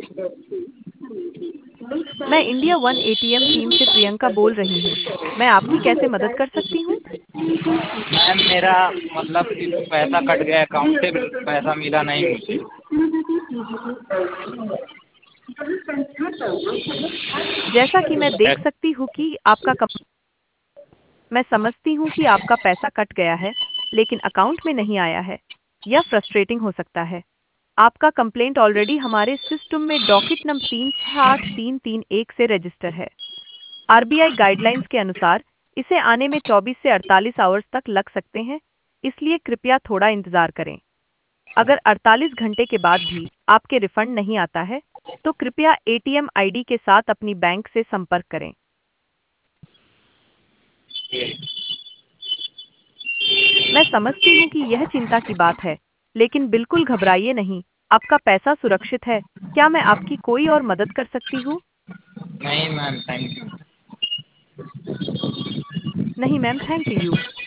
मैं India one ATM team से प्रियंका बोल रही हूँ। मैं आपकी कैसे मदद कर सकती हूँ? मैम मेरा मतलब पैसा कट गया अकाउंट से, पैसा मिला नहीं मुझे। जैसा कि मैं देख सकती हूँ कि मैं समझती हूँ कि आपका पैसा कट गया है, लेकिन अकाउंट में नहीं आया है। यह फ्रस्ट्रेटिंग हो सकता है। आपका कंप्लेंट ऑलरेडी हमारे सिस्टम में डॉकेट नंबर 368331 से रजिस्टर है। आरबीआई गाइडलाइंस के अनुसार इसे आने में 24 से 48 आवर्स तक लग सकते हैं, इसलिए कृपया थोड़ा इंतजार करें। अगर 48 घंटे के बाद भी आपके रिफंड नहीं आता है, तो कृपया एटीएम आईडी के साथ अपनी बैंक से संपर्क करें। मैं समझती हूँ कि यह चिंता की बात है, लेकिन बिल्कुल घबराइए नहीं, आपका पैसा सुरक्षित है। क्या मैं आपकी कोई और मदद कर सकती हूँ? नहीं मैम, थैंक यू। नहीं मैम, थैंक यू।